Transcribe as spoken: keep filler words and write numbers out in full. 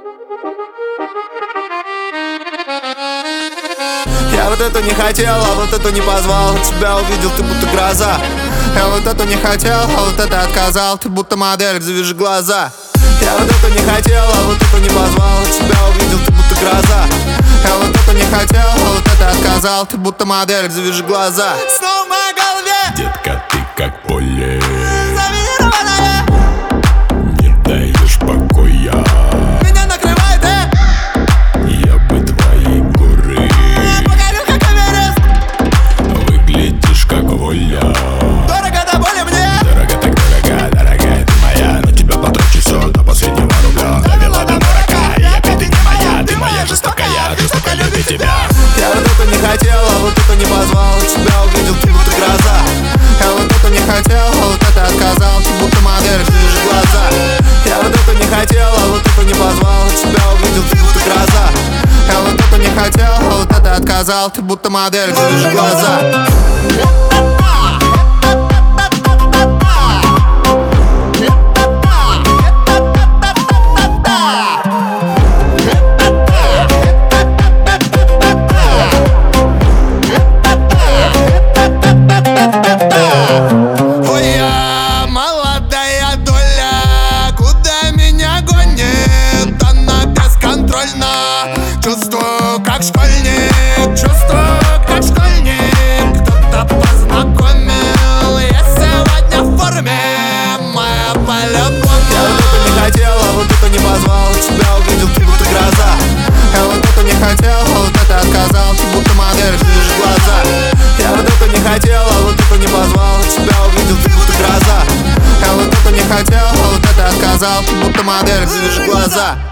Я вот эту не хотел, а вот эту не позвал. Тебя увидел, ты будто гроза. Я вот эту не хотел, а вот это отказал. Ты будто модель, завяжи глаза. Я вот эту не хотел, а вот эту не позвал. Тебя увидел, ты будто гроза. Я вот эту не хотел, а вот это отказал. Ты будто модель, завяжи глаза. Снова в моей голове, детка, ты как поле, завинированная, не даешь покоя. меня накрывает, э? Я бы твои горы, покорю, как Эверест. выглядишь как воля. Дорого до боли мне, Дорога, так дорога, дорогая ты моя. На тебя потрачу все до последнего рубля. Довела до дурака, и опять ты не моя. Ты моя жестокая, жестоко любит тебя. я вот эту не хотел, а вот эту не позвал. Тебя увидел, ты будто гроза. Я вот эту не хотел, а вот это отказал. Ты будто модель, завяжи глаза. Я вот эту не хотел, а вот эту не позвал. Тебя увидел, ты будто гроза. Я вот эту не хотел, а вот это отказал. Ты будто модель, завяжи глаза. Чувствую, как школьник, чувствую, как школьник. Кто-то познакомил, я сегодня в форме, моя по-любому. Я вот эту не хотел, а вот эту не позвал. Тебя увидел, ты будто гроза. Я вот эту не хотел, а вот это отказал. Ты будто модель, завяжи глаза. Я вот эту не хотел, а вот эту не позвал. Тебя увидел, ты будто гроза. Я вот эту не хотел, а вот это отказал. Ты будто модель, завяжи глаза.